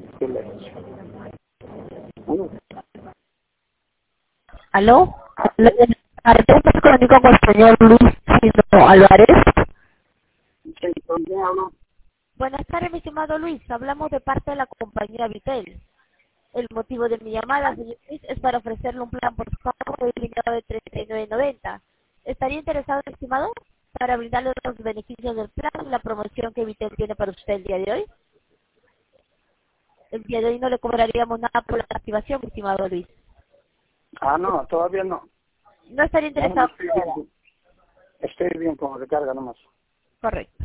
Silencio. Bueno, ¿Aló? Antes me comunico con el señor Luis Chino Álvarez. sí, ¿con quién hablo? Buenas tardes, mi estimado Luis. Hablamos de parte de la compañía Vitel. El motivo de mi llamada, señor Luis, es para ofrecerle un plan por pago ilimitado de 39.90. ¿Estaría interesado, estimado, para brindarle los beneficios del plan y la promoción que Vitel tiene para usted el día de hoy? El día de hoy no le cobraríamos nada por la activación, mi estimado Luis. Ah, no, todavía no. ¿No estaría No, no interesado? estoy bien. Estoy bien con recarga nomás. Correcto.